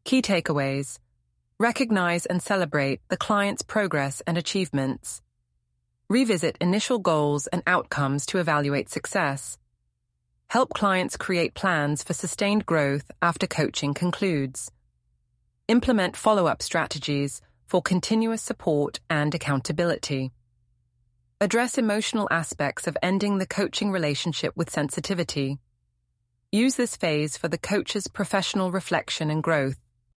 Key takeaways. Recognize and celebrate the client's progress and achievements. Revisit initial goals and outcomes to evaluate success. Help clients create plans for sustained growth after coaching concludes. Implement follow-up strategies for continuous support and accountability. Address emotional aspects of ending the coaching relationship with sensitivity. Use this phase for the coach's professional reflection and growth.